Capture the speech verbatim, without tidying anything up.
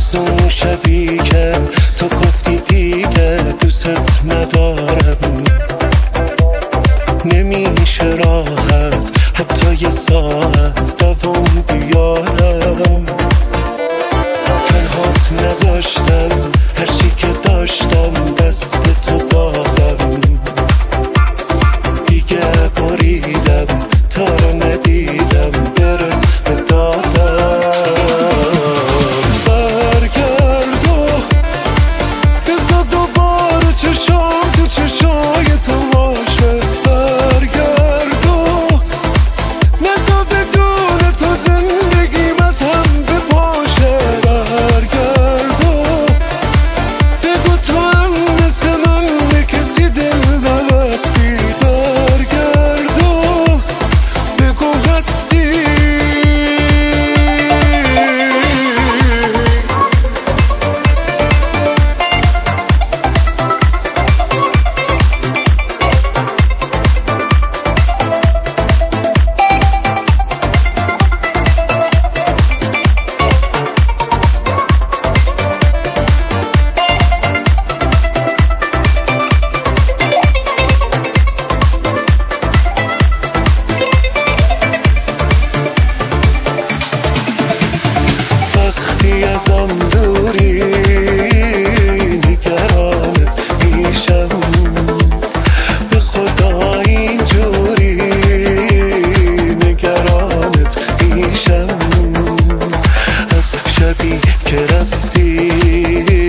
از اون شبی که تو گفتی دیگه دوست ندارم، نمیشه راحت حتی یه ساعت دوام بیارم. تنهات نذاشتم، هرچی که داشتم دست تو دادم، دیگه بریدم تا رو ندیدم برس به دادم. برگرد و بذار دوباره چشام تو چشای تو باشه. برگرد و نذار بدون تو زندگیم از هم بپاشه. برگرد و بگو تو هم مثل من به کسی دل نبستی. برگرد و بگو هستی. ازم دوری نگرانت میشم، به خدا اینجوری نگرانت میشم. از شبی که رفتی